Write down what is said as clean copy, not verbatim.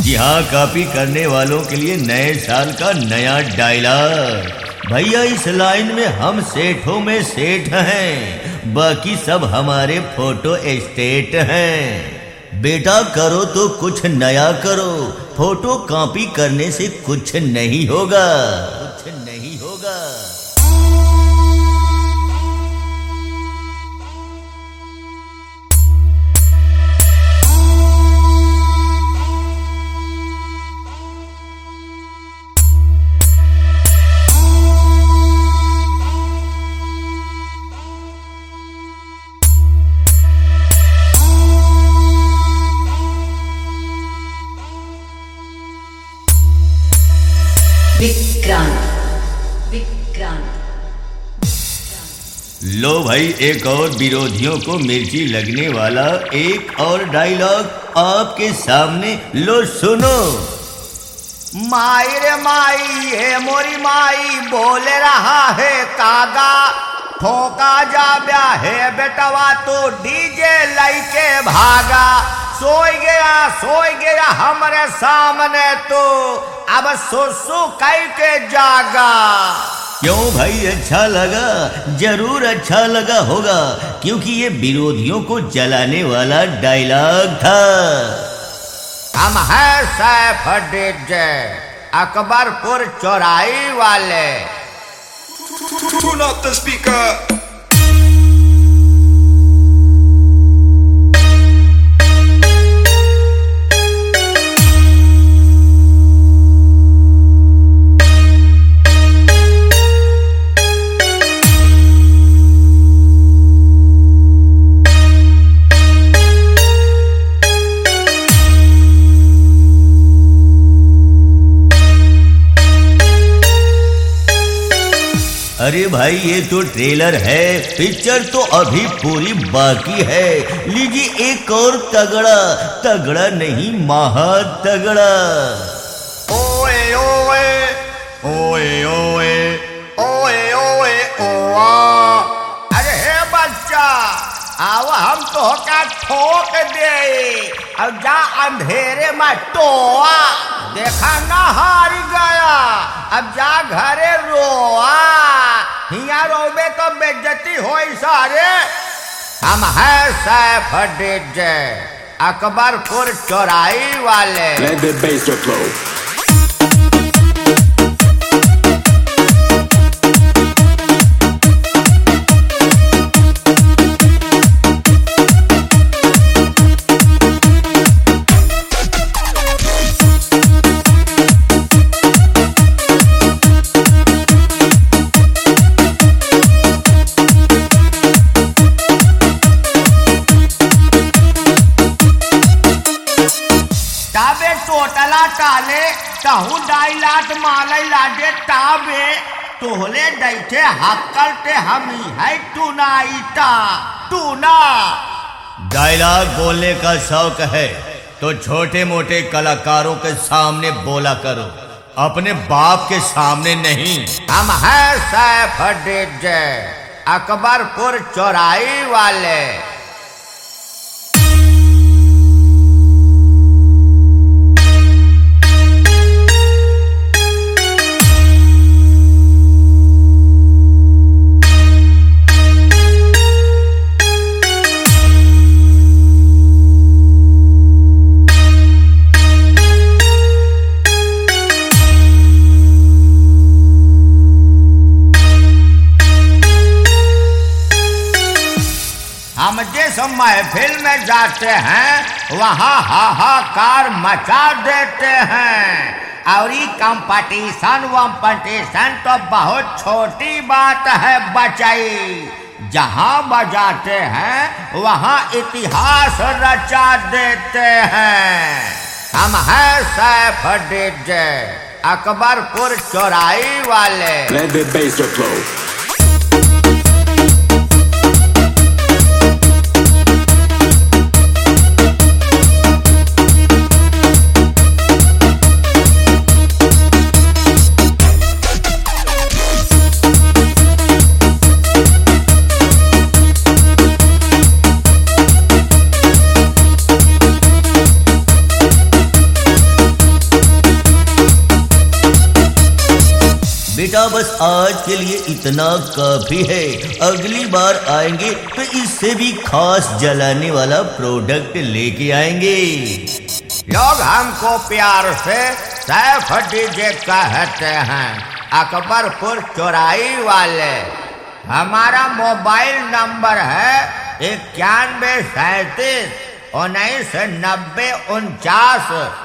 जी हाँ, कॉपी करने वालों के लिए नए साल का नया डायलॉग। भैया इस लाइन में हम सेठों में सेठ हैं, बाकी सब हमारे फोटो स्टेट हैं। बेटा करो तो कुछ नया करो, फोटो कॉपी करने से कुछ नहीं होगा, कुछ नहीं होगा। लो भाई, एक और विरोधियों को मिर्ची लगने वाला एक और डायलॉग आपके सामने, लो सुनो। माई रे माई हे मोरी माई बोल रहा है कागा, ठोका जा ब्याहे बेटवा तो डीजे लइके भागा। सोई गया हमरे सामने तो अब सुसु कई के जागा। क्यों भाई, अच्छा लगा? जरूर अच्छा लगा होगा, क्योंकि ये विरोधियों को जलाने वाला डायलॉग था। हम हैं सैफ डीजे, अकबरपुर चौराही वाले। Turn up the speaker. अरे भाई, ये तो ट्रेलर है, पिक्चर तो अभी पूरी बाकी है। लीजिए एक और तगड़ा, तगड़ा नहीं महा तगड़ा। ओए ओए ओए ओए ओए ओए ओआ। अरे हे बच्चा, आओ हम तो का ठोक दे, अब जा अंधेरे में टोआ। देखा ना हार गया, अब जा घरे रोआ। हिया रोबे तो बेइज्जती होई सारे। हम हैं सैफ डीजे, अकबरपुर चौराही वाले। Let the bass drop low. ताबे टोटला टाले तहु डाइलाट माले लाडे ताबे तोहले दैठे हक्कल ते हमी है टूनाईटा टूना। डायलॉग बोलने का शौक है तो छोटे मोटे कलाकारों के सामने बोला करो, अपने बाप के सामने नहीं। हम हैं सैफ डीजे, अकबरपुर चौराही वाले। हम जिस महफिल में जाते हैं वहाँ हाहाकार मचा देते हैं। और ये कंपटीशन वम्पटीशन तो बहुत छोटी बात है बचाई, जहाँ बजाते हैं वहाँ इतिहास रचा देते हैं। हम हैं सैफ डीजे, अकबरपुर चौराही वाले। Let the bass drop low. बेटा बस आज के लिए इतना काफी है, अगली बार आएंगे तो इससे भी खास जलाने वाला प्रोडक्ट लेके आएंगे। लोग हमको प्यार से सैफ डीजे कहते हैं, अकबरपुर चौराही वाले। हमारा मोबाइल नंबर है 91 37 19 90 49।